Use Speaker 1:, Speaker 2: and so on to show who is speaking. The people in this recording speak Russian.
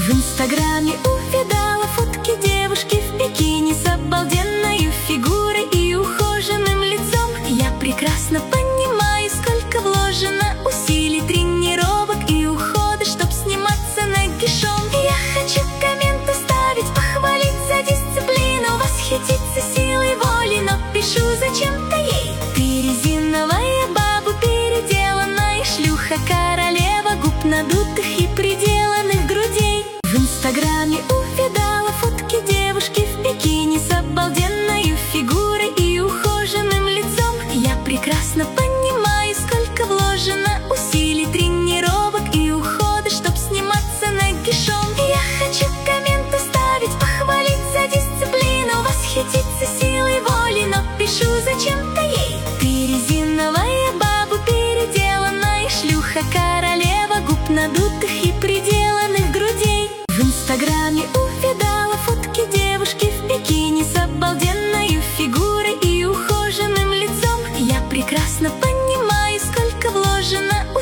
Speaker 1: В инстаграме увидала фотки девушки в бикини с обалденной фигурой и ухоженным лицом. Я прекрасно понимаю, сколько вложено усилий, тренировок и ухода, чтоб сниматься нагишом. Я хочу комменты ставить, похвалить за дисциплину, восхититься силой воли, но пишу зачем-то ей: ты резиновая баба, переделанная шлюха, королева губ надутых и приделанных грудей. В инстаграме увидала фотки девушки в бикини с обалденной фигурой и ухоженным лицом. Я прекрасно понимаю, сколько вложено усилий, тренировок и ухода, чтоб сниматься нагишом. Я хочу комменты ставить, похвалить за дисциплину, восхититься силой воли, но пишу зачем-то ей: ты резиновая баба, переделанная шлюха, королева губ надутых и приделанных грудей. В инстаграме увидала фотки девушки в бикини с обалденной фигурой и ухоженным лицом. Я прекрасно понимаю, сколько вложено